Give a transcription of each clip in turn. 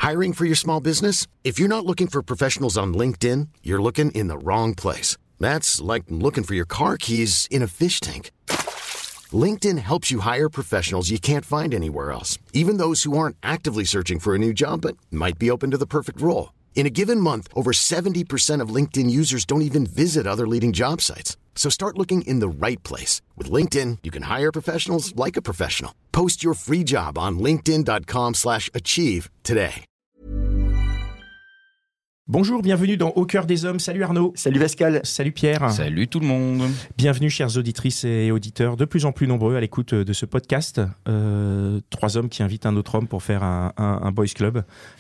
Hiring for your small business? If you're not looking for professionals on LinkedIn, you're looking in the wrong place. That's like looking for your car keys in a fish tank. LinkedIn helps you hire professionals you can't find anywhere else, even those who aren't actively searching for a new job but might be open to the perfect role. In a given month, over 70% of LinkedIn users don't even visit other leading job sites. So start looking in the right place. With LinkedIn, you can hire professionals like a professional. Post your free job on linkedin.com/achieve today. Bonjour, bienvenue dans Au cœur des hommes. Salut Arnaud. Salut Pascal. Salut Pierre. Salut tout le monde. Bienvenue chères auditrices et auditeurs, de plus en plus nombreux à l'écoute de ce podcast. Trois hommes qui invitent un autre homme pour faire un boys club.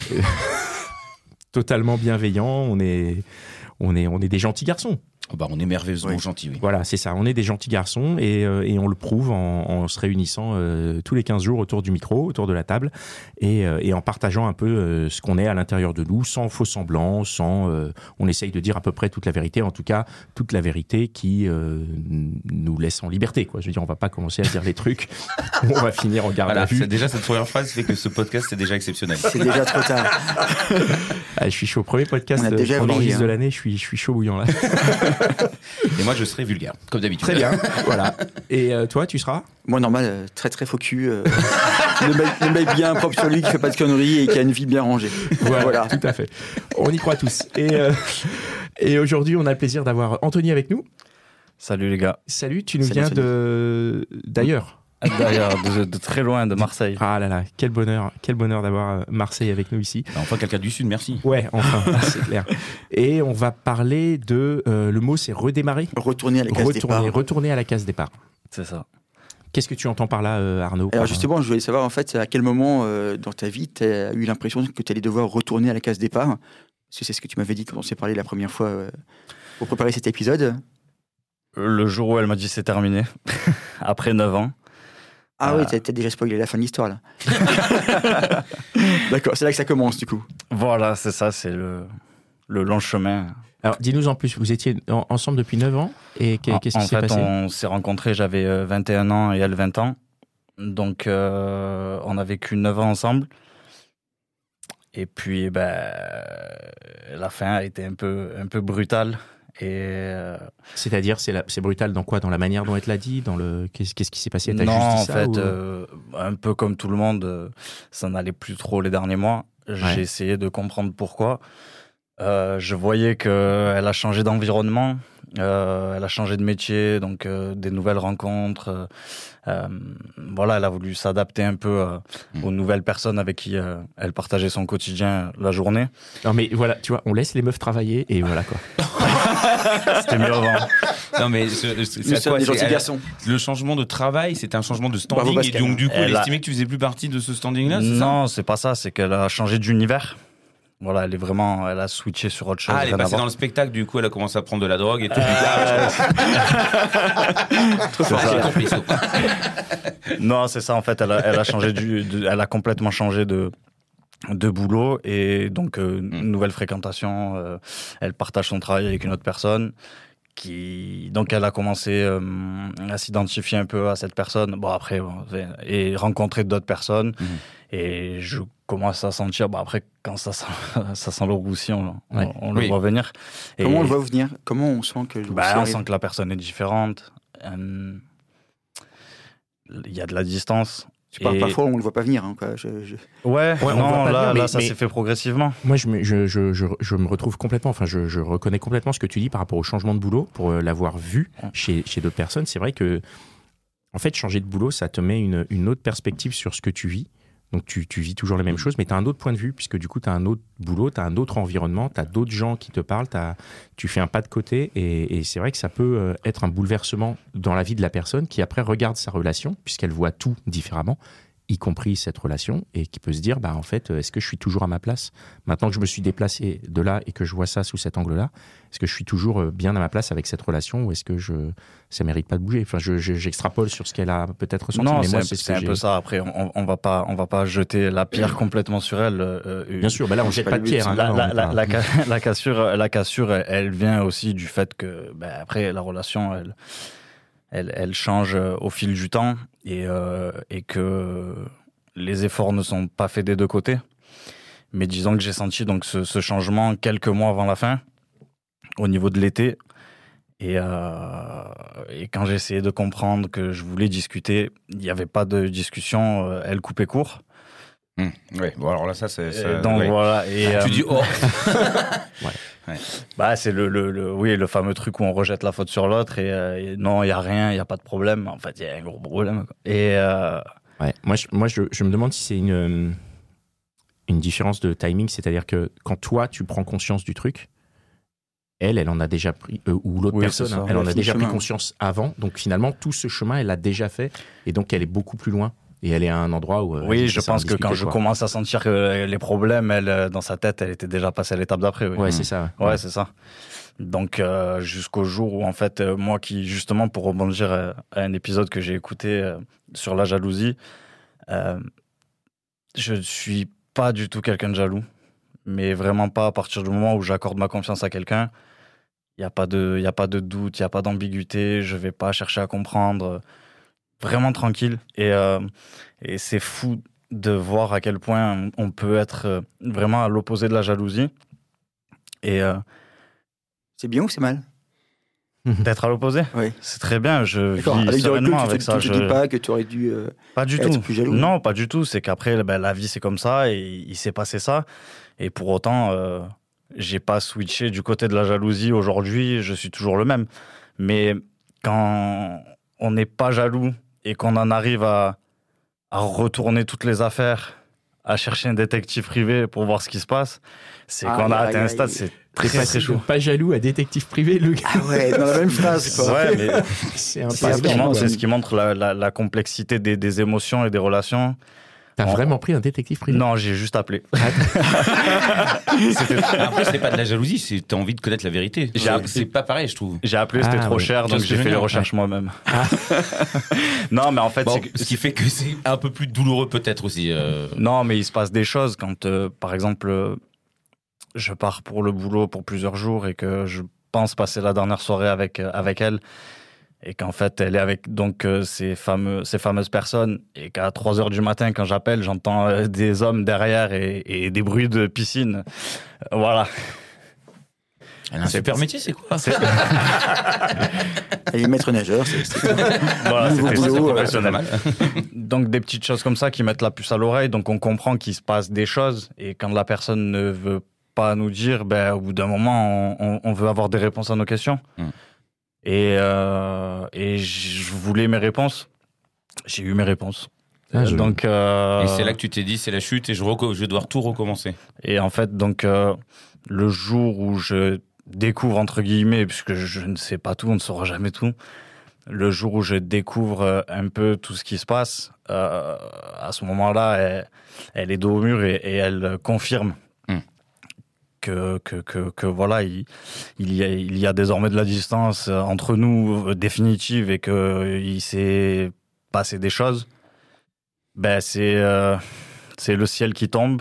Totalement bienveillant, on est des gentils garçons. On est merveilleusement gentils, oui. Voilà, c'est ça, on est des gentils garçons et on le prouve en se réunissant tous les 15 jours autour du micro, autour de la table et en partageant un peu ce qu'on est à l'intérieur de nous, sans faux semblant, on essaye de dire à peu près toute la vérité, en tout cas toute la vérité qui nous laisse en liberté, quoi. Je veux dire, on va pas commencer à dire des trucs où on va finir en garde à vue. Déjà, cette première phrase fait que ce podcast est déjà exceptionnel. C'est déjà trop tard. Je suis chaud, premier podcast qu'on enregistre de l'année, je suis chaud bouillant là. Et moi, je serai vulgaire, comme d'habitude. Très bien, voilà. Et toi, tu seras ? Moi, normal, très très faux cul. Le mec bien propre sur lui, qui fait pas de conneries et qui a une vie bien rangée. Voilà, tout à fait. On y croit tous. Et aujourd'hui, on a le plaisir d'avoir Anthony avec nous. Salut les gars. Salut, tu nous viens d'ailleurs. D'ailleurs, de très loin, de Marseille. Ah là là, quel bonheur d'avoir Marseille avec nous ici. Enfin, quelqu'un du Sud, merci. Ouais, enfin, c'est clair. Et on va parler de, le mot c'est redémarrer. Retourner à la case départ. Retourner à la case départ. C'est ça. Qu'est-ce que tu entends par là, Arnaud ? Alors justement, je voulais savoir en fait à quel moment dans ta vie tu as eu l'impression que tu allais devoir retourner à la case départ. Parce que c'est ce que tu m'avais dit quand on s'est parlé la première fois pour préparer cet épisode. Le jour où elle m'a dit c'est terminé, après 9 ans. Ah oui, t'as déjà spoilé la fin de l'histoire là. D'accord, c'est là que ça commence du coup. Voilà, c'est ça, c'est le long chemin. Alors dis-nous en plus, vous étiez ensemble depuis 9 ans et qu'est-ce qui s'est passé ? En fait, on s'est rencontrés, j'avais 21 ans et elle 20 ans. Donc on a vécu 9 ans ensemble. Et puis la fin a été un peu brutale. C'est-à-dire, c'est brutal dans quoi ? Dans la manière dont elle te l'a dit ? Qu'est-ce qui s'est passé ? Non, en fait, un peu comme tout le monde, ça n'allait plus trop les derniers mois. Ouais. J'ai essayé de comprendre pourquoi. Je voyais qu'elle a changé d'environnement, elle a changé de métier, donc des nouvelles rencontres. Voilà, elle a voulu s'adapter un peu aux nouvelles personnes avec qui elle partageait son quotidien la journée. Non mais voilà, tu vois, on laisse les meufs travailler et voilà quoi. C'était mieux avant. Non mais c'est quoi, des gentils garçons. Le changement de travail, c'était un changement de standing. Bravo, et donc du coup, elle estimait que tu faisais plus partie de ce standing-là, c'est Non, c'est pas ça, c'est qu'elle a changé d'univers. Voilà, elle a switché sur autre chose. Ah, elle est passée dans le spectacle, du coup, elle a commencé à prendre de la drogue et tout. Trop fort, j'ai compris ça. Non, c'est ça, en fait, elle a changé elle a complètement changé de boulot et donc nouvelle fréquentation. Elle partage son travail avec une autre personne. Donc elle a commencé à s'identifier un peu à cette personne. Bon après, et rencontrer d'autres personnes. Et je commence à sentir. Bon après, quand ça sent le roussi, on le voit venir. Comment on le voit venir ? Comment on sent que on sent que la personne est différente. Il y a de la distance. Parfois, on ne le voit pas venir. Hein, quoi. Ouais, non, là, ça s'est fait progressivement. Moi, je me retrouve complètement, enfin, je reconnais complètement ce que tu dis par rapport au changement de boulot, pour l'avoir vu chez d'autres personnes. C'est vrai que, en fait, changer de boulot, ça te met une autre perspective sur ce que tu vis. Donc, tu vis toujours les mêmes choses, mais tu as un autre point de vue, puisque du coup, tu as un autre boulot, tu as un autre environnement, tu as d'autres gens qui te parlent, tu fais un pas de côté, et c'est vrai que ça peut être un bouleversement dans la vie de la personne qui, après, regarde sa relation, puisqu'elle voit tout différemment, y compris cette relation, et qui peut se dire, en fait, est-ce que je suis toujours à ma place ? Maintenant que je me suis déplacé de là et que je vois ça sous cet angle-là, est-ce que je suis toujours bien à ma place avec cette relation, ou est-ce que ça mérite pas de bouger ? Enfin, j'extrapole sur ce qu'elle a peut-être ressenti. Non, mais moi, c'est un peu ça. Après, on va pas jeter la pierre complètement sur elle. Bien sûr, là, on jette pas de pierre. La cassure, elle vient aussi du fait que, après, la relation, elle change au fil du temps et que les efforts ne sont pas faits des deux côtés. Mais disons que j'ai senti donc ce changement quelques mois avant la fin, au niveau de l'été. Et quand j'ai essayé de comprendre que je voulais discuter, il n'y avait pas de discussion, elle coupait court. Ouais, bon alors là ça c'est donc ouais. voilà et tu dis oh ouais. Bah c'est le fameux truc où on rejette la faute sur l'autre et non il y a rien, il y a pas de problème, en fait il y a un gros problème quoi. Et ouais, moi je me demande si c'est une différence de timing, c'est-à-dire que quand toi tu prends conscience du truc, elle en a déjà pris, ou l'autre personne, elle en a déjà pris conscience avant, donc finalement tout ce chemin elle l'a déjà fait et donc elle est beaucoup plus loin. Et elle est à un endroit où... oui, je pense que quand je commence à sentir que les problèmes, elle, dans sa tête, elle était déjà passée à l'étape d'après. Oui. Ouais, c'est ça. Ouais, c'est ça. Donc, jusqu'au jour où, en fait, moi qui, justement, pour rebondir à un épisode que j'ai écouté sur la jalousie, je ne suis pas du tout quelqu'un de jaloux. Mais vraiment pas à partir du moment où j'accorde ma confiance à quelqu'un. Il n'y a pas de doute, il n'y a pas d'ambiguïté, je ne vais pas chercher à comprendre... Vraiment tranquille et c'est fou de voir à quel point on peut être vraiment à l'opposé de la jalousie et c'est bien ou c'est mal d'être à l'opposé? Oui, c'est très bien. Je vis sereinement avec ça. Je dis pas que tu aurais dû pas du être tout. Plus jaloux. Non, pas du tout. C'est qu'après la vie c'est comme ça et il s'est passé ça et pour autant j'ai pas switché du côté de la jalousie. Aujourd'hui, je suis toujours le même. Mais quand on n'est pas jaloux et qu'on en arrive à retourner toutes les affaires, à chercher un détective privé pour voir ce qui se passe, c'est qu'on a atteint un stade, c'est très chaud. Pas jaloux à détective privé, le gars. Ah ouais, dans la même phrase, quoi. Ouais, mais c'est ce qui montre la complexité des émotions et des relations. T'as vraiment pris un détective privé? Non, j'ai juste appelé. Après, c'est pas de la jalousie, c'est t'as envie de connaître la vérité. C'est pas pareil, je trouve. J'ai appelé, c'était trop cher, donc j'ai fait les recherches moi-même. Non, mais en fait... ce qui fait que c'est un peu plus douloureux peut-être aussi. Non, mais il se passe des choses quand, par exemple, je pars pour le boulot pour plusieurs jours et que je pense passer la dernière soirée avec elle. Et qu'en fait, elle est avec donc ces fameuses personnes, et qu'à 3h du matin, quand j'appelle, j'entends des hommes derrière et des bruits de piscine. Voilà. Elle a un super métier, c'est quoi? Elle est maître nageur, voilà, c'était professionnel. Donc des petites choses comme ça qui mettent la puce à l'oreille, donc on comprend qu'il se passe des choses, et quand la personne ne veut pas nous dire, au bout d'un moment, on veut avoir des réponses à nos questions. Et je voulais mes réponses. J'ai eu mes réponses. Donc, et c'est là que tu t'es dit, c'est la chute et je vais devoir tout recommencer. Et en fait, donc, le jour où je découvre, entre guillemets, puisque je ne sais pas tout, on ne saura jamais tout, le jour où je découvre un peu tout ce qui se passe, à ce moment-là, elle est dos au mur et elle confirme que voilà, il y a désormais de la distance entre nous définitive et qu'il s'est passé des choses. C'est le ciel qui tombe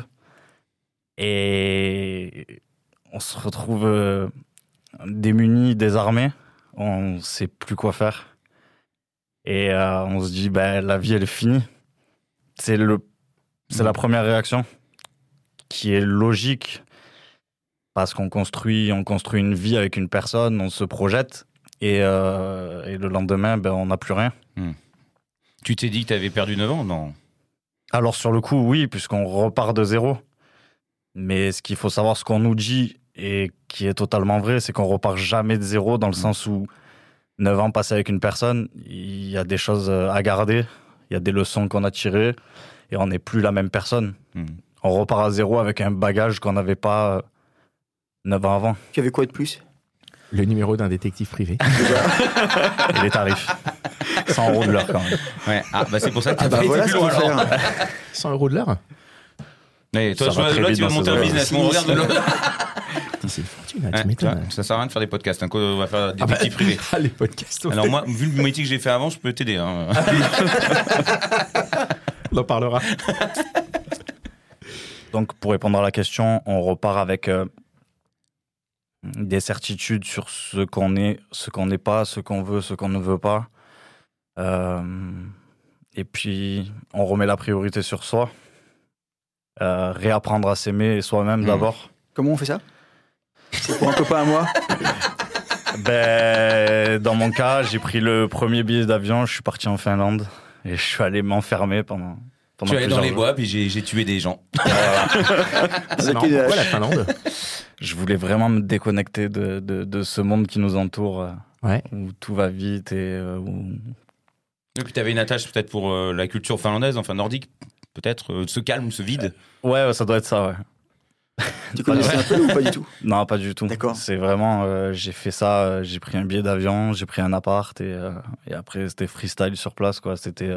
et on se retrouve démunis, désarmés, on sait plus quoi faire et on se dit la vie elle est finie. C'est la première réaction qui est logique. Parce qu'on construit une vie avec une personne, on se projette, et le lendemain, on n'a plus rien. Tu t'es dit que tu avais perdu 9 ans, non? Alors sur le coup, oui, puisqu'on repart de zéro. Mais ce qu'il faut savoir, ce qu'on nous dit, et qui est totalement vrai, c'est qu'on repart jamais de zéro, dans le sens où 9 ans passés avec une personne, il y a des choses à garder, il y a des leçons qu'on a tirées, et on n'est plus la même personne. On repart à zéro avec un bagage qu'on n'avait pas... 9 ans avant. Tu avais quoi de plus? Le numéro d'un détective privé. Et les tarifs. 100 € de l'heure quand même. Ouais. C'est pour ça que tu as été plus loin. 100 € de l'heure? Mais toi, tu vas monter un business. On regarde de l'autre. C'est une fortune, tu m'étonnes. Ça sert à rien de faire des podcasts. On va faire des détectives privés. Les podcasts. Alors moi, vu le métier que j'ai fait avant, je peux t'aider. On en parlera. Donc pour répondre à la question, on repart avec... des certitudes sur ce qu'on est, ce qu'on n'est pas, ce qu'on veut, ce qu'on ne veut pas. Et puis, on remet la priorité sur soi. réapprendre à s'aimer soi-même d'abord. Comment on fait ça? C'est pour un copain à moi? Dans mon cas, j'ai pris le premier billet d'avion, je suis parti en Finlande et je suis allé m'enfermer pendant je suis allé dans les bois puis j'ai tué des gens. C'est marrant. Pourquoi la Finlande? Je voulais vraiment me déconnecter de ce monde qui nous entoure, où tout va vite et Et puis tu avais une attache peut-être pour la culture finlandaise, enfin nordique, peut-être, ce calme, ce vide. Ouais, ça doit être ça, ouais. Tu connaissais un peu ou pas du tout? Non, pas du tout. D'accord. C'est vraiment, j'ai fait ça, j'ai pris un billet d'avion, j'ai pris un appart et après c'était freestyle sur place, quoi. C'était.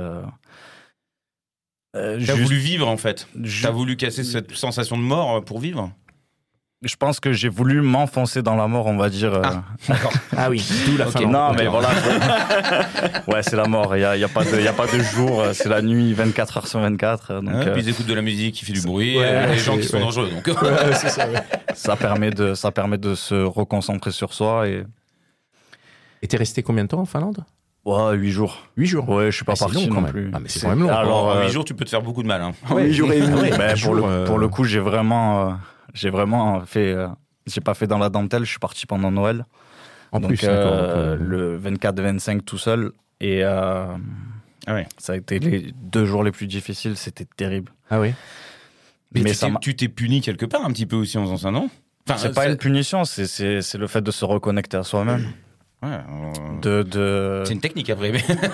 T'as voulu vivre en fait. T'as voulu casser cette sensation de mort pour vivre. Je pense que j'ai voulu m'enfoncer dans la mort, on va dire. D'accord. Ah oui, d'où la Finlande. Non, mais voilà. Ouais, c'est la mort. Il y a pas de jour. C'est la nuit, 24 heures sur 24. Donc, puis ils écoutent de la musique qui fait du bruit, les gens qui sont dangereux. Donc. C'est ça. Ouais. Ça permet de se reconcentrer sur soi et t'es resté combien de temps en Finlande? 8 jours. 8 jours. Ouais, je suis pas parti non plus. Ah, mais c'est quand même long. Alors, 8 jours, tu peux te faire beaucoup de mal. Hein. 8 jours et demi. Pour le coup, j'ai vraiment fait. J'ai pas fait dans la dentelle. Je suis parti pendant Noël. En donc, plus, le 24-25 tout seul. Et ça a été les 2 jours les plus difficiles. C'était terrible. Ah oui. Mais tu t'es puni quelque part un petit peu aussi en faisant ça, non? Enfin, c'est pas une punition. C'est le fait de se reconnecter à soi-même. Ouais, C'est une technique après.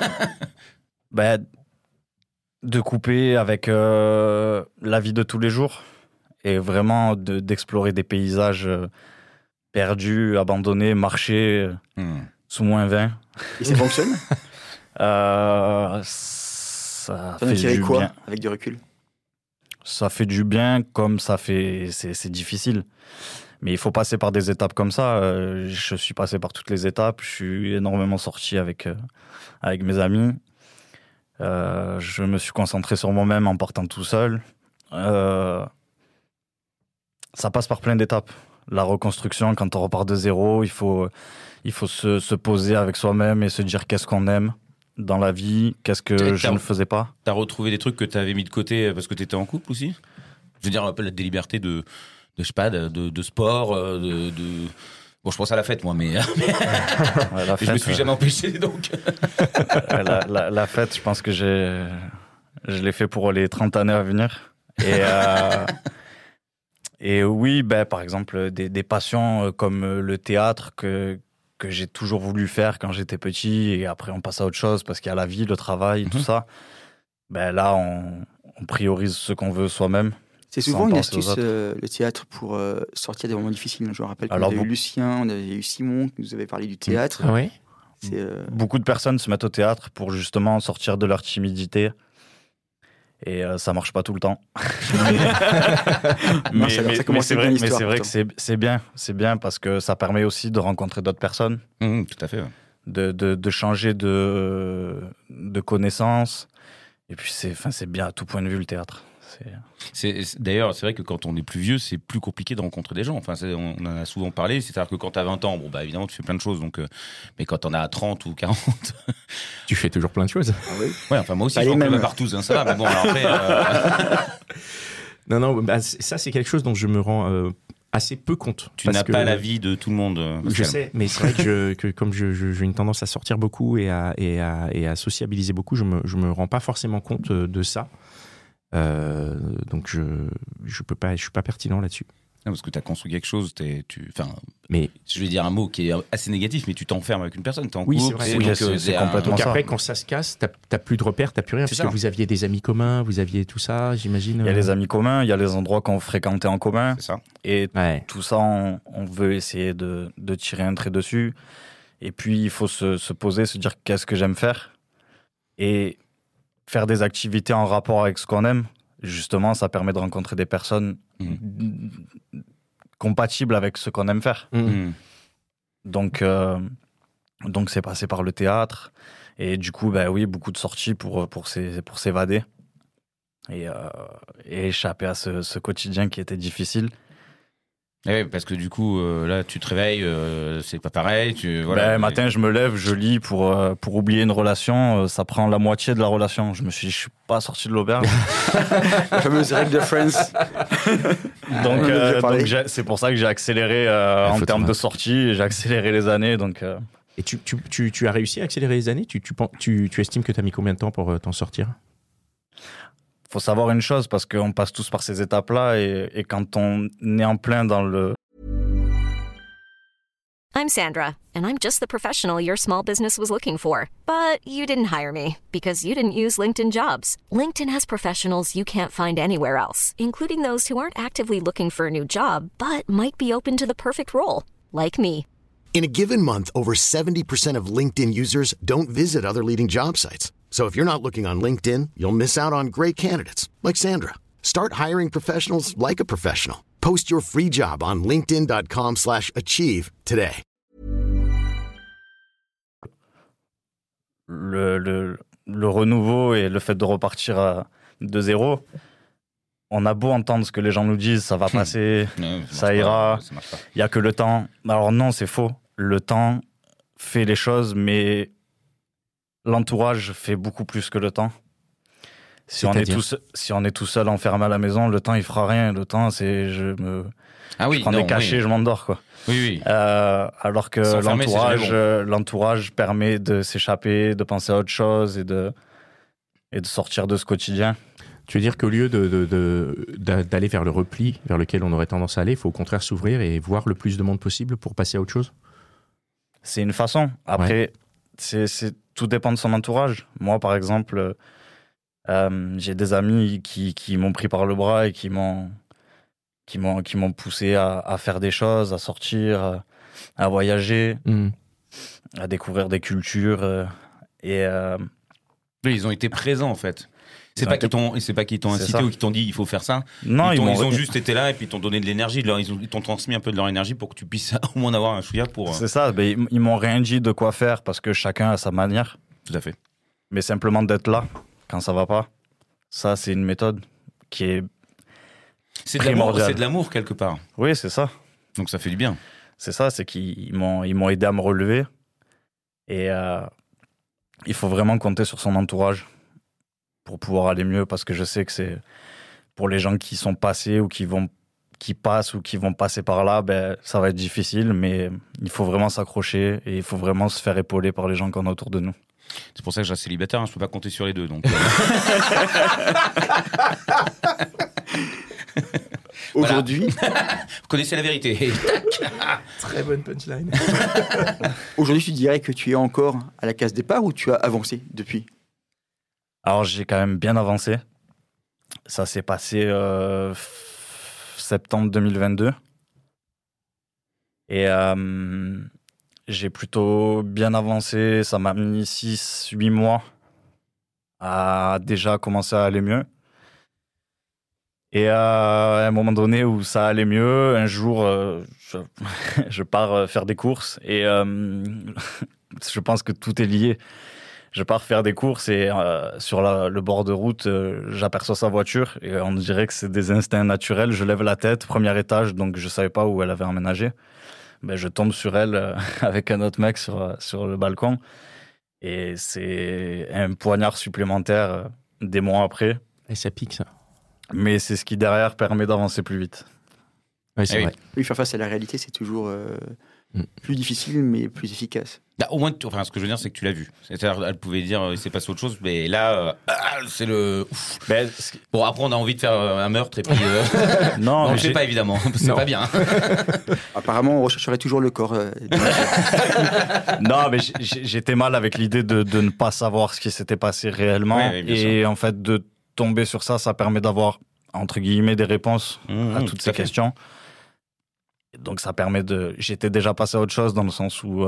De couper avec la vie de tous les jours et vraiment d'explorer des paysages perdus, abandonnés, marcher sous -20. Et ça fonctionne? Ça fait du bien. Avec du recul? Ça fait du bien comme c'est difficile. Mais il faut passer par des étapes comme ça. Je suis passé par toutes les étapes. Je suis énormément sorti avec mes amis. Je me suis concentré sur moi-même en partant tout seul. Ça passe par plein d'étapes. La reconstruction, quand on repart de zéro, il faut se poser avec soi-même et se dire qu'est-ce qu'on aime dans la vie, qu'est-ce que je ne faisais pas. T'as retrouvé des trucs que t'avais mis de côté parce que t'étais en couple aussi? Je veux dire, un peu des libertés de je sais pas, de sport, Bon, je pense à la fête, moi, mais la fête, je me suis jamais empêché, donc. la fête, je pense que je l'ai fait pour les 30 années à venir. Et oui, par exemple, des passions comme le théâtre que j'ai toujours voulu faire quand j'étais petit, et après on passe à autre chose parce qu'il y a la vie, le travail, tout ça. Là, on priorise ce qu'on veut soi-même. C'est souvent une astuce, le théâtre, pour sortir des moments difficiles. Je me rappelle qu'on avait eu Lucien, on avait eu Simon qui nous avait parlé du théâtre. Ah oui. Beaucoup de personnes se mettent au théâtre pour justement sortir de leur timidité. Et ça marche pas tout le temps. mais c'est vrai que c'est bien parce que ça permet aussi de rencontrer d'autres personnes. Tout à fait. Ouais. De changer de connaissances. Et puis c'est bien à tout point de vue le théâtre. D'ailleurs, c'est vrai que quand on est plus vieux, c'est plus compliqué de rencontrer des gens. Enfin, on en a souvent parlé. C'est-à-dire que quand tu as 20 ans, évidemment, tu fais plein de choses. Donc, mais quand on a 30 ou 40... Tu fais toujours plein de choses. Ah oui. Ouais, enfin, moi aussi, je rencontre partout, ça va. Mais bon, alors après... Non, ça, c'est quelque chose dont je me rends... assez peu compte. Tu n'as pas la vie de tout le monde. Je sais, mais c'est vrai que comme j'ai une tendance à sortir beaucoup et à sociabiliser beaucoup, je me rends pas forcément compte de ça. Donc je suis pas pertinent là-dessus. Non, parce que tu as construit quelque chose, mais je vais dire un mot qui est assez négatif, mais tu t'enfermes avec une personne, tu es en couple. C'est complètement donc ça. Après, quand ça se casse, t'as plus de repères, t'as plus rien, parce que vous aviez des amis communs, vous aviez tout ça, j'imagine. Il y a les amis communs, il y a les endroits qu'on fréquentait en commun. C'est ça. Et tout ça, on veut essayer de tirer un trait dessus. Et puis, il faut se poser, se dire qu'est-ce que j'aime faire. Et faire des activités en rapport avec ce qu'on aime. Justement, ça permet de rencontrer des personnes compatibles avec ce qu'on aime faire. Donc c'est passé par le théâtre. Et du coup, oui, beaucoup de sorties pour s'évader. Et échapper à ce quotidien qui était difficile. Ouais, parce que du coup, là, tu te réveilles, c'est pas pareil. Le matin, je me lève, je lis pour oublier une relation. Ça prend la moitié de la relation. Je me suis dit, je suis pas sorti de l'auberge. La fameuse règle de Friends. donc c'est pour ça que j'ai accéléré en termes de sortie. J'ai accéléré les années. Donc, Et tu as réussi à accélérer les années ? Tu estimes que tu as mis combien de temps pour t'en sortir ? Faut savoir une chose, parce qu'on passe tous par ces étapes-là, et quand on est en plein dans le... I'm Sandra, and I'm just the professional your small business was looking for. But you didn't hire me, because you didn't use LinkedIn Jobs. LinkedIn has professionals you can't find anywhere else, including those who aren't actively looking for a new job, but might be open to the perfect role, like me. In a given month, over 70% of LinkedIn users don't visit other leading job sites. So if you're not looking on LinkedIn, you'll miss out on great candidates like Sandra. Start hiring professionals like a professional. Post your free job on linkedin.com/achieve today. Le renouveau et le fait de repartir de zéro, on a beau entendre ce que les gens nous disent, ça va passer, ça ira, il n'y a que le temps. Alors non, c'est faux. Le temps fait les choses, mais l'entourage fait beaucoup plus que le temps. Si on est tout seul enfermé à la maison, le temps il fera rien. Le temps, c'est je prends des cachets, je m'endors quoi. Oui. Alors que l'entourage permet de s'échapper, de penser à autre chose et de sortir de ce quotidien. Tu veux dire qu'au lieu d'aller vers le repli vers lequel on aurait tendance à aller, il faut au contraire s'ouvrir et voir le plus de monde possible pour passer à autre chose ? C'est une façon. Après, tout dépend de son entourage. Moi, par exemple, j'ai des amis qui m'ont pris par le bras et qui m'ont poussé à faire des choses, à sortir, à voyager, à découvrir des cultures. Oui, ils ont été présents en fait. C'est pas qu'ils t'ont incité ou qu'ils t'ont dit il faut faire ça. Non, ils ont juste été là et puis ils t'ont donné de l'énergie. Ils t'ont transmis un peu de leur énergie pour que tu puisses au moins avoir un chouïa pour. C'est ça. Mais ils m'ont rien dit de quoi faire parce que chacun a sa manière. Tout à fait. Mais simplement d'être là quand ça va pas. Ça, c'est une méthode qui est primordiale. C'est de l'amour quelque part. Oui, c'est ça. Donc ça fait du bien. C'est ça, c'est qu'ils m'ont aidé à me relever. Et il faut vraiment compter sur son entourage pour pouvoir aller mieux, parce que je sais que c'est pour les gens qui sont passés ou qui passent ou qui vont passer par là, ça va être difficile, mais il faut vraiment s'accrocher et il faut vraiment se faire épauler par les gens qu'on a autour de nous. C'est pour ça que je reste célibataire, je peux pas compter sur les deux. Donc. Aujourd'hui, vous connaissez la vérité. Très bonne punchline. Aujourd'hui, tu dirais que tu es encore à la case départ ou tu as avancé depuis ? Alors, j'ai quand même bien avancé. Ça s'est passé septembre 2022. Et j'ai plutôt bien avancé. Ça m'a mis 6-8 mois à déjà commencer à aller mieux. Et à un moment donné où ça allait mieux, un jour, je pars faire des courses. Et je pense que tout est lié. Je pars faire des courses et sur le bord de route, j'aperçois sa voiture et on dirait que c'est des instincts naturels. Je lève la tête, premier étage, donc je savais pas où elle avait emménagé. Je tombe sur elle avec un autre mec sur le balcon et c'est un poignard supplémentaire des mois après. Et ça pique ça. Mais c'est ce qui derrière permet d'avancer plus vite. Oui, c'est vrai. Oui, faire face à la réalité, c'est toujours plus difficile, mais plus efficace. Bah, au moins, ce que je veux dire, c'est que tu l'as vu. C'est-à-dire, elle pouvait dire, il s'est passé autre chose, mais là, c'est le. Bon, après, on a envie de faire un meurtre et puis. Non, je sais pas évidemment. C'est pas bien. Apparemment, on rechercherait toujours le corps. Non, mais j'étais mal avec l'idée de ne pas savoir ce qui s'était passé réellement, et en fait de tomber sur ça, ça permet d'avoir entre guillemets des réponses à toutes ces questions. Donc ça permet j'étais déjà passé à autre chose dans le sens où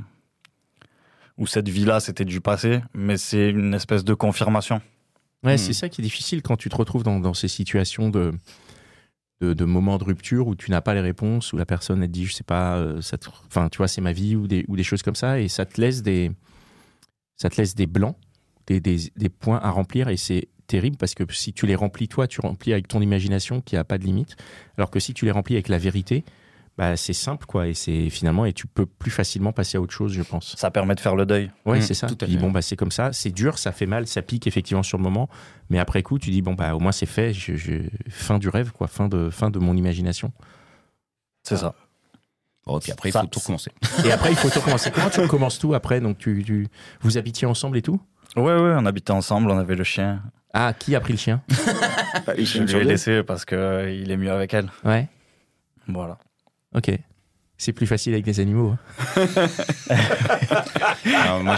cette vie-là c'était du passé, mais c'est une espèce de confirmation. Ouais, c'est ça qui est difficile quand tu te retrouves dans ces situations de moments de rupture où tu n'as pas les réponses, où la personne elle te dit je sais pas, tu vois c'est ma vie ou des choses comme ça, et ça te laisse des blancs, des points à remplir, et c'est terrible parce que si tu les remplis toi, tu remplis avec ton imagination qui a pas de limite, alors que si tu les remplis avec la vérité, bah c'est simple quoi, et tu peux plus facilement passer à autre chose, je pense. Ça permet de faire le deuil. Ouais, c'est ça. tout à Puis fait. bon bah c'est comme ça, c'est dur, ça fait mal, ça pique effectivement sur le moment, mais après coup tu dis bon bah au moins c'est fait, fin du rêve quoi, fin de mon imagination. C'est ça. Bon, puis après, il Ça- faut tout recommencer. Et après il faut tout recommencer. Comment tu recommences tout après? Donc vous habitiez ensemble et tout? Ouais, on habitait ensemble, on avait le chien. Ah, qui a pris le chien? Ils Je sont lui sur ai deux. laissé parce qu'il est mieux avec elle. Ouais. Voilà. Ok. C'est plus facile avec les animaux. Hein. Alors, moi,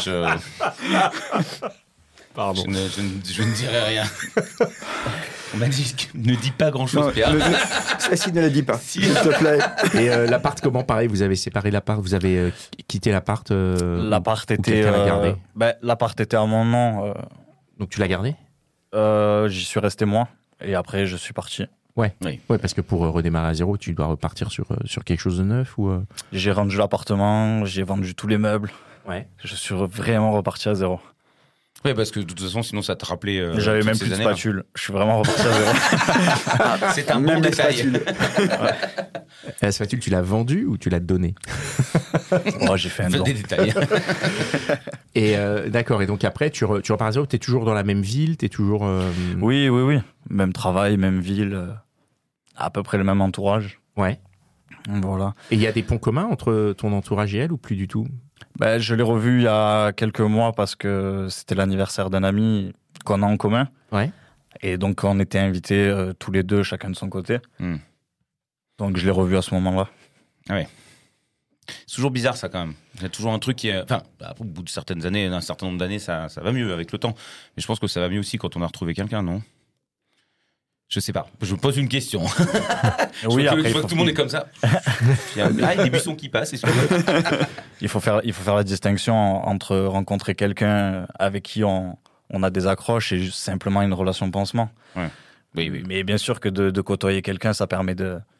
Pardon. je ne dirai rien. On m'a dit ne dis pas grand-chose, Non, Pierre. Celle-ci ne la dis pas, s'il te plaît. Et l'appart, comment pareil? Vous avez séparé l'appart, vous avez quitté l'appart. L'appart ou était. quelqu'un l'a gardé. L'appart était à mon nom. Donc tu l'as gardé? J'y suis resté moi. Et après, je suis parti. Ouais, parce que pour redémarrer à zéro, tu dois repartir sur quelque chose de neuf ou. J'ai rendu l'appartement, j'ai vendu tous les meubles. Ouais. Je suis vraiment reparti à zéro. Oui, parce que de toute façon, sinon, ça te rappelait. J'avais toutes même ces plus de années-là. spatule. Je suis vraiment reparti à zéro. C'est un bon Même la détail. spatule. La spatule, tu l'as vendue ou tu l'as donnée? J'ai fait un Faites don. des détails. Et d'accord, et donc après, tu repars à zéro, t'es toujours dans la même ville, t'es toujours. Oui. Même travail, même ville. À peu près le même entourage. Ouais. Voilà. Et il y a des ponts communs entre ton entourage et elle ou plus du tout? Je l'ai revu il y a quelques mois parce que c'était l'anniversaire d'un ami qu'on a en commun. Ouais. Et donc, on était invités tous les deux, chacun de son côté. Donc, je l'ai revu à ce moment-là. C'est toujours bizarre, ça, quand même. Il y a toujours un truc qui est. Enfin, au bout de certaines années, d'un certain nombre d'années, ça va mieux avec le temps. Mais je pense que ça va mieux aussi quand on a retrouvé quelqu'un, non? Je sais pas. Je me pose une question. Je vois que tout le monde est comme ça. Il y a des buissons qui passent. Il faut faire la distinction entre rencontrer quelqu'un avec qui on a des accroches et juste simplement une relation pansement. Ouais. Oui. Mais bien sûr que de côtoyer quelqu'un, ça permet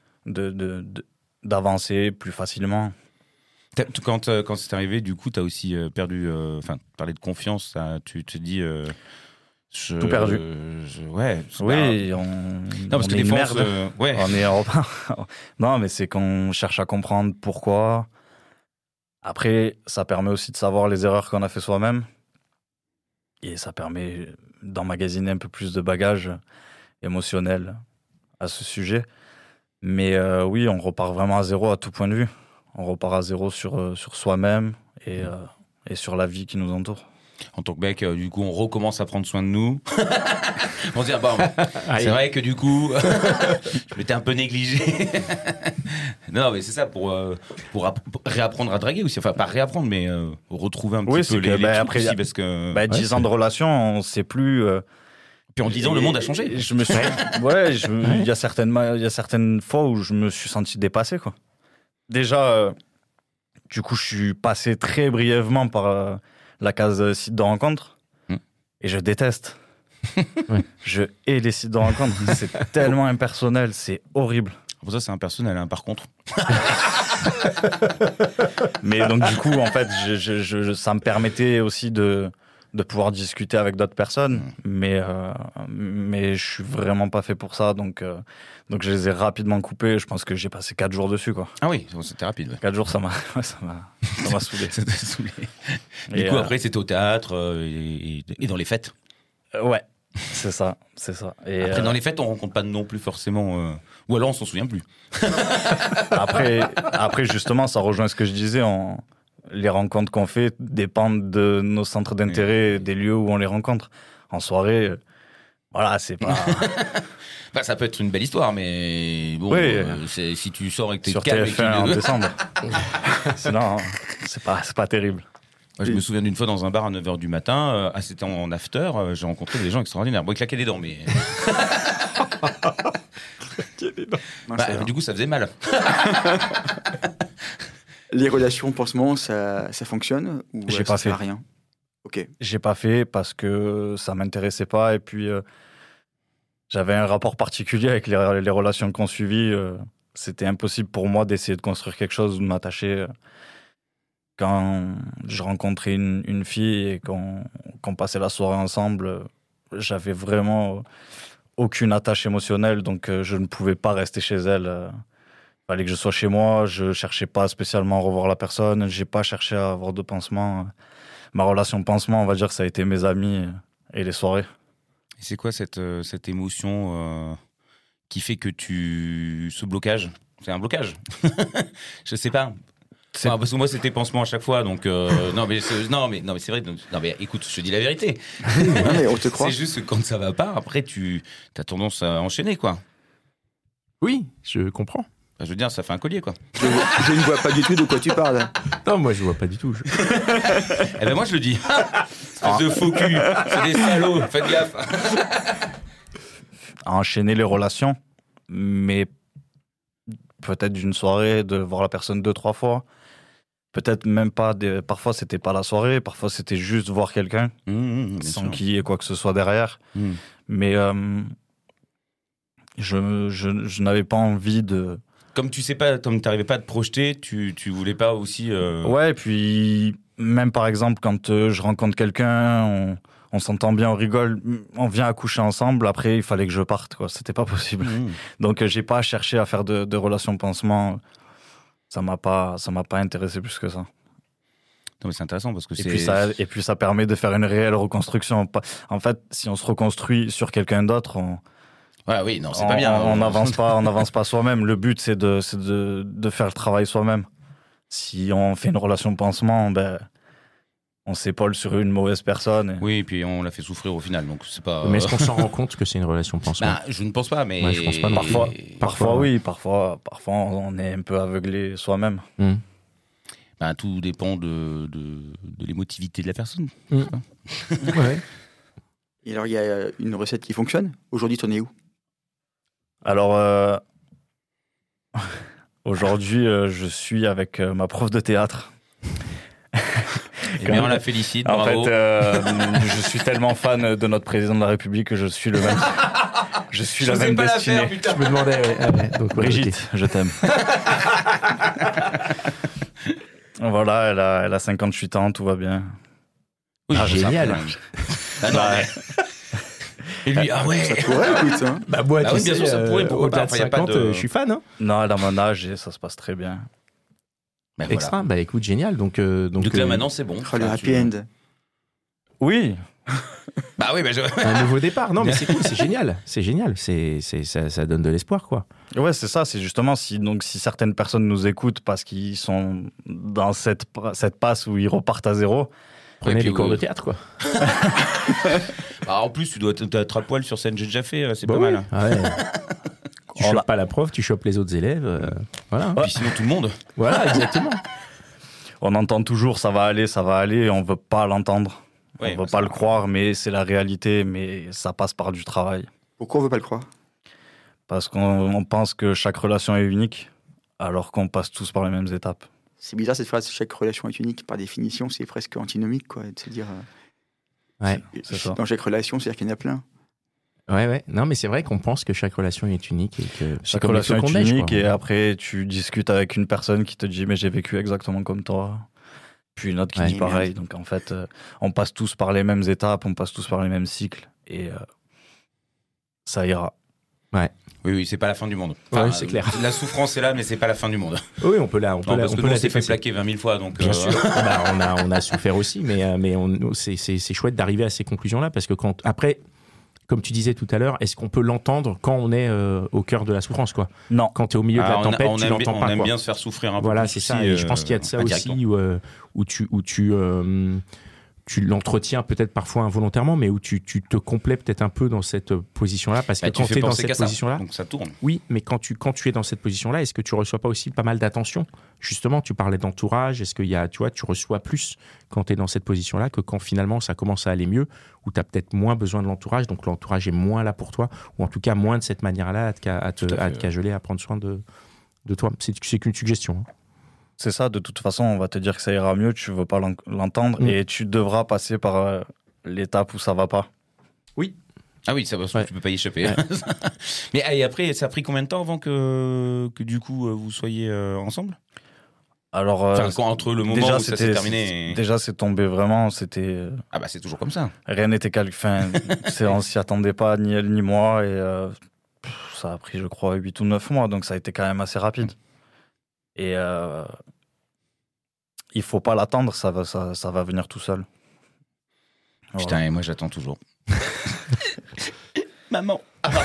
d'avancer plus facilement. Quand c'est arrivé, du coup, tu as aussi perdu. Enfin, parler de confiance, tu te dis. Tout perdu. Ouais. Oui, non, parce que est des une fois, merde. On est non, mais c'est qu'on cherche à comprendre pourquoi. Après, ça permet aussi de savoir les erreurs qu'on a fait soi-même. Et ça permet d'emmagasiner un peu plus de bagages émotionnels à ce sujet. Mais oui, on repart vraiment à zéro à tout point de vue. On repart à zéro sur soi-même et sur la vie qui nous entoure. En tant que mec, du coup, on recommence à prendre soin de nous. On se dit, c'est vrai que du coup, je m'étais un peu négligé. Non, mais c'est ça, pour réapprendre à draguer aussi. Enfin, pas réapprendre, mais retrouver un petit peu les trucs après, aussi. Parce que, 10 ans de relation, on ne sait plus... Puis en 10 ans, le monde a changé. Je me suis... il y a certaines fois où je me suis senti dépassé, quoi. Déjà, du coup, je suis passé très brièvement par... la case site de rencontre, et je déteste. Je hais les sites de rencontre. C'est tellement impersonnel, c'est horrible. Pour ça, c'est impersonnel, hein, par contre. Mais donc, du coup, en fait, ça me permettait aussi de pouvoir discuter avec d'autres personnes, mais je suis vraiment pas fait pour ça, donc je les ai rapidement coupés. Je pense que j'ai passé 4 jours dessus, quoi. Ah oui, c'était rapide. Ouais. 4 jours, ça m'a saoulé. Ça t'a saoulé. Du coup, après, c'était au théâtre et dans les fêtes. Ouais, c'est ça. Et après, dans les fêtes, on rencontre pas non plus forcément... Ou alors, on s'en souvient plus. Après, justement, ça rejoint ce que je disais. Les rencontres qu'on fait dépendent de nos centres d'intérêt, et des lieux où on les rencontre. En soirée, voilà, c'est pas... Ça peut être une belle histoire, mais bon, si tu sors avec tes sur câbles... TF1 en décembre. Sinon, c'est pas terrible. Moi, je me souviens d'une fois dans un bar à 9h du matin, c'était en after, j'ai rencontré des gens extraordinaires. Bon, ils claquaient des dents, mais... Du coup, ça faisait mal. Les relations pansement, ça fonctionne ou J'ai ça pas sert à fait. rien? Ok. J'ai pas fait parce que ça m'intéressait pas, et puis j'avais un rapport particulier avec les relations qu'on suivit. C'était impossible pour moi d'essayer de construire quelque chose ou de m'attacher. Quand je rencontrais une fille et qu'on passait la soirée ensemble, j'avais vraiment aucune attache émotionnelle, donc je ne pouvais pas rester chez elle. Il fallait que je sois chez moi, je cherchais pas spécialement à revoir la personne, j'ai pas cherché à avoir de pansement. Ma relation pansement, on va dire, ça a été mes amis et les soirées. Et c'est quoi cette émotion qui fait que ce blocage, c'est un blocage. Je sais pas. Parce que moi c'était pansement à chaque fois, donc non mais c'est vrai. Non mais écoute, je te dis la vérité. Non, mais on te croit. C'est juste que quand ça va pas, après tu as tendance à enchaîner quoi. Oui, je comprends. Enfin, je veux dire, ça fait un collier quoi. Je ne vois pas du tout de quoi tu parles. Non, moi je vois pas du tout. Eh ben moi je le dis. Espèce de faux cul, c'est des salauds, faites gaffe. À enchaîner les relations, mais peut-être d'une soirée, de voir la personne 2-3 fois. Peut-être même pas, parfois c'était pas la soirée, parfois c'était juste voir quelqu'un, sans qu'il y ait quoi que ce soit derrière. Mais je n'avais pas envie de... Comme tu sais pas, comme t'arrivais pas à te projeter, tu voulais pas aussi... Ouais, et puis même par exemple quand je rencontre quelqu'un, on s'entend bien, on rigole, on vient à coucher ensemble, après il fallait que je parte, quoi. C'était pas possible. Donc j'ai pas cherché à faire de relations pansement. Ça m'a pas intéressé plus que ça. Non mais c'est intéressant parce que et puis ça permet de faire une réelle reconstruction. En fait, si on se reconstruit sur quelqu'un d'autre, ouais, oui, non, c'est pas bien. On n'avance pas soi-même. Le but c'est de faire le travail soi-même. Si on fait une relation pansement, on s'épaule sur une mauvaise personne. Oui, et puis on l'a fait souffrir au final, donc c'est pas... Mais est-ce qu'on s'en rend compte que c'est une relation pansement? Je ne pense pas, mais... Ouais, je pense pas. Parfois oui, parfois on est un peu aveuglé soi-même. Tout dépend de l'émotivité de la personne. Ouais. Et alors, il y a une recette qui fonctionne. Aujourd'hui, t'en es où? Alors, aujourd'hui, je suis avec ma prof de théâtre. Eh bien, on la félicite, bravo. En fait, je suis tellement fan de notre président de la République que je suis le même. Je suis la même destinée. Je me demandais. Ouais. Donc, Brigitte, je t'aime. Voilà, elle a 58 ans, tout va bien. Oui, génial. Et lui, ouais. Ça pourrait, écoute. Hein. Moi, oui, bien sûr, ça pourrait. Pourquoi au-delà pas. de 50, je suis fan. Hein. Non, elle a mon âge et ça se passe très bien. Extra. Voilà. Écoute, génial. Donc là, maintenant, c'est bon. Le happy end. Oui. Un nouveau départ. Non, mais c'est cool, c'est génial. C'est génial. Ça donne de l'espoir, quoi. Ouais, c'est ça. C'est justement si certaines personnes nous écoutent parce qu'ils sont dans cette passe où ils repartent à zéro. Prenez les cours de théâtre, quoi. En plus, tu dois être à poil sur scène, j'ai déjà fait, c'est pas mal. Ah ouais. Tu chopes pas la prof, tu chopes les autres élèves. Voilà. Puis sinon, tout le monde. Voilà, exactement. On entend toujours ça va aller, et on veut pas l'entendre. Ouais, on veut pas le croire, mais c'est la réalité, mais ça passe par du travail. Pourquoi on veut pas le croire? Parce qu'on pense que chaque relation est unique, alors qu'on passe tous par les mêmes étapes. C'est bizarre cette phrase, chaque relation est unique. Par définition, c'est presque antinomique, quoi, de se dire... Ouais, c'est ça. Dans chaque relation, c'est-à-dire qu'il y en a plein. Ouais. Non, mais c'est vrai qu'on pense que chaque relation est unique. Et que chaque relation est unique, et après, tu discutes avec une personne qui te dit « mais j'ai vécu exactement comme toi ». Puis une autre qui dit pareil. Donc en fait, on passe tous par les mêmes étapes, on passe tous par les mêmes cycles, et ça ira. Ouais. Oui, c'est pas la fin du monde. Enfin, c'est clair. La souffrance est là, mais c'est pas la fin du monde. Oui, on peut la parce que nous, on s'est fait plaquer 20 000 fois. Donc, bien sûr. On a souffert aussi, mais c'est chouette d'arriver à ces conclusions-là, parce que après, comme tu disais tout à l'heure, est-ce qu'on peut l'entendre quand on est au cœur de la souffrance, quoi? Non. Quand tu es au milieu de la tempête, tu l'entends pas. On aime bien se faire souffrir un peu. Voilà, c'est ça. Et je pense qu'il y a de ça aussi où tu l'entretiens peut-être parfois involontairement, mais où tu te complais peut-être un peu dans cette position-là, parce que quand tu es dans cette position-là, donc ça tourne. Oui, mais quand tu es dans cette position-là, est-ce que tu reçois pas aussi pas mal d'attention? Justement, tu parlais d'entourage, est-ce qu'il y a, tu reçois plus quand tu es dans cette position-là que quand finalement ça commence à aller mieux, où tu as peut-être moins besoin de l'entourage, donc l'entourage est moins là pour toi, ou en tout cas moins de cette manière-là à te cajoler, à prendre soin de toi. C'est qu'une suggestion. Hein. C'est ça, de toute façon, on va te dire que ça ira mieux, tu veux pas l'entendre, et tu devras passer par l'étape où ça va pas. Oui. Ah oui, ça, tu peux pas y échapper. Ouais. Mais et après, ça a pris combien de temps avant que du coup, vous soyez ensemble? Alors, entre le moment où ça s'est terminé. Déjà, c'est tombé vraiment. C'était. Ah bah c'est toujours comme ça. Rien n'était calculé. On s'y attendait pas, ni elle ni moi. Et ça a pris, je crois, 8 ou 9 mois. Donc ça a été quand même assez rapide. Et il faut pas l'attendre, ça va venir tout seul. Voilà. Putain, et moi j'attends toujours. Maman.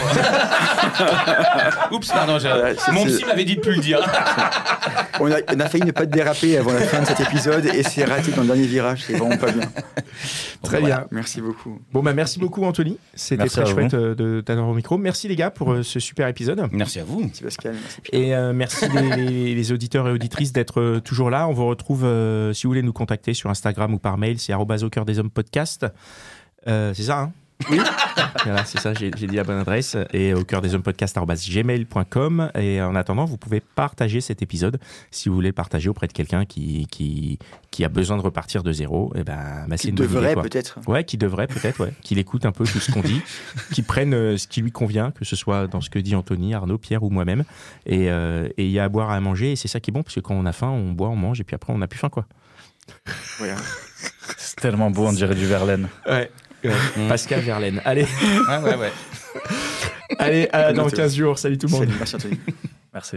Oups, pardon, mon psy m'avait dit de plus le dire. On a failli ne pas déraper avant la fin de cet épisode et c'est raté dans le dernier virage, c'est vraiment pas bien. Très bien. Merci beaucoup. Bon, bah merci beaucoup, Anthony. C'était très chouette de t'avoir au micro. Merci les gars pour ce super épisode. Merci à vous. Merci Pascal. Merci Et merci les auditeurs et auditrices d'être toujours là. On vous retrouve, si vous voulez nous contacter sur Instagram ou par mail, c'est @aucoeurdeshommes-podcast. C'est ça, hein? Oui, voilà, c'est ça, j'ai dit la bonne adresse. Et au cœur des hommes podcast@gmail.com. Et en attendant, vous pouvez partager cet épisode si vous voulez le partager auprès de quelqu'un qui a besoin de repartir de zéro. Et c'est une bonne idée, quoi. Peut-être. Ouais, qui devrait peut-être, ouais. Qu'il écoute un peu tout ce qu'on dit, qu'il prenne ce qui lui convient, que ce soit dans ce que dit Anthony, Arnaud, Pierre ou moi-même. Et il y a à boire, à manger. Et c'est ça qui est bon, parce que quand on a faim, on boit, on mange, et puis après, on n'a plus faim, quoi. Voilà. C'est tellement beau, on dirait du Verlaine. Ouais. Pascal Verlaine. Allez. Ouais. Allez, dans 15 jours. Salut tout le monde. Salut, merci Anthony. Merci.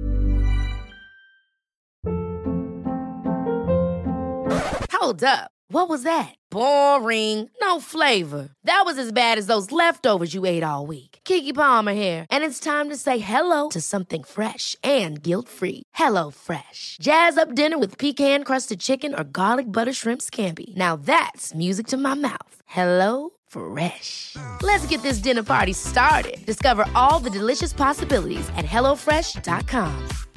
Hold up. What was that? Boring. No flavor. That was as bad as those leftovers you ate all week. Keke Palmer here, and it's time to say hello to something fresh and guilt-free. Hello Fresh. Jazz up dinner with pecan-crusted chicken or garlic butter shrimp scampi. Now that's music to my mouth. Hello Fresh. Let's get this dinner party started. Discover all the delicious possibilities at HelloFresh.com.